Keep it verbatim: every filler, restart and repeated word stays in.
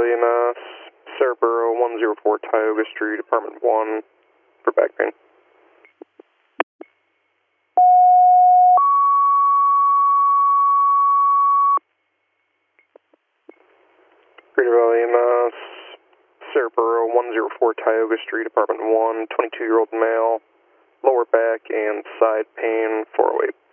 Valley E M S, Cerebro one oh four Tioga Street, Apartment one, for back pain. Greater Valley E M S, Cerebro one oh four Tioga Street, Apartment one, twenty-two-year-old male, lower back and side pain, four oh eight.